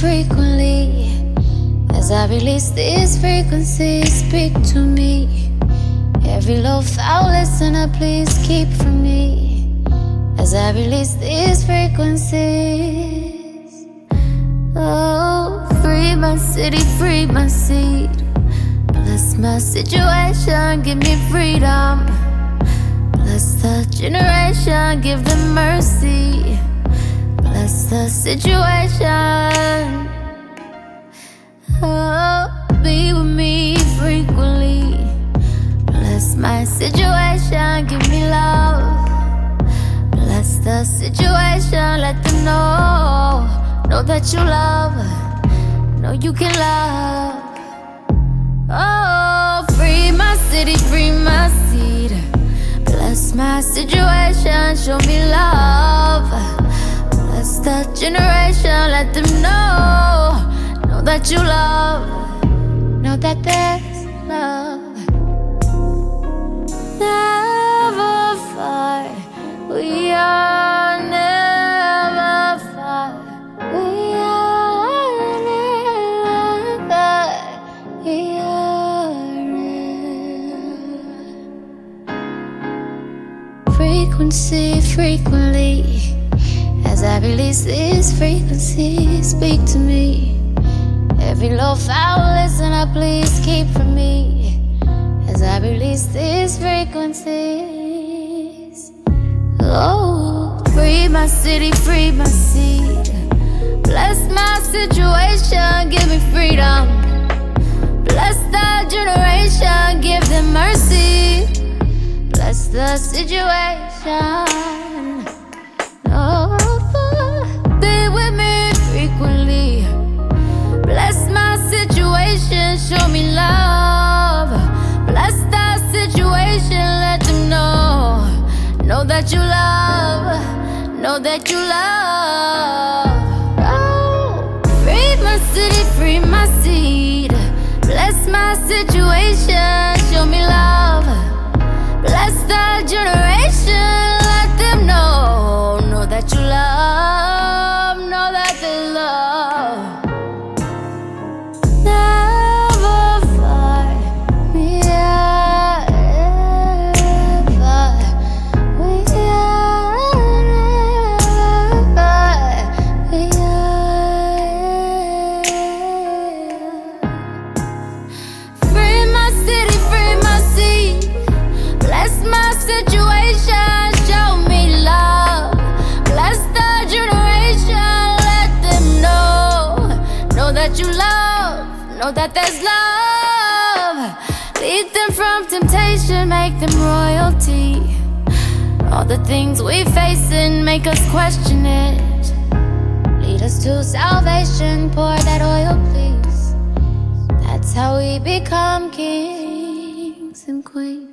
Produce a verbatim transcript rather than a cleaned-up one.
frequently. As I release these frequencies, speak to me. Every low foul listener, please keep from me. As I release these frequencies. Oh, free my city, free my seed. Bless my situation, give me freedom. Bless the generation, give them mercy. Bless the situation. Oh, be with me frequently. Bless my situation, give me love. Bless the situation, let them know. Know that you love, know you can love. Oh, free my city, free my seed. Bless my situation, show me love. Bless the generation, let them know. Know that you love, know that there's love. Never far, we are never far. We are never far. We are real. Frequency, frequently. As I release these frequencies, speak to me. Every low foul listener, please keep from me. As I release these frequencies. Oh, free my city, free my seed. Bless my situation, give me freedom. Bless the generation, give them mercy. Bless the situation. Oh, be with me frequently. Bless my situation, show me love. Bless the situation, let them know. Know that you love, know that you love. Oh, free my city, free my seed. Bless my situation, show me love. Bless the generation, let them know. Know that you love, know that they love. Never far, we are never far. We are never far. We are. Free my city, free my seed. Bless my situation, show me love. Bless the generation, let them know. Know that you love, know that there's love. Lead them from temptation, make them royalty. All the things we facing make us question it. Lead us to salvation, pour that oil, please. That's how we become kings and queens.